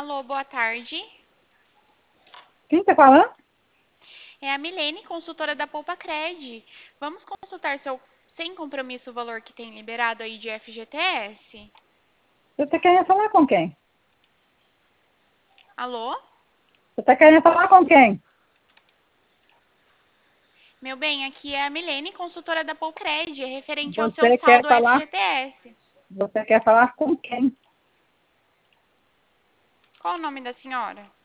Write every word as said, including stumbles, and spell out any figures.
Alô, boa tarde. Quem está falando? É a Milene, consultora da Poupa Cred. Vamos consultar seu sem compromisso o valor que tem liberado aí de F G T S? Você está querendo falar com quem? Alô? Você está querendo falar com quem? Meu bem, aqui é a Milene, consultora da Poupa Cred, é referente ao seu Você quer saldo falar? F G T S. Você quer falar com quem? Qual o nome da senhora?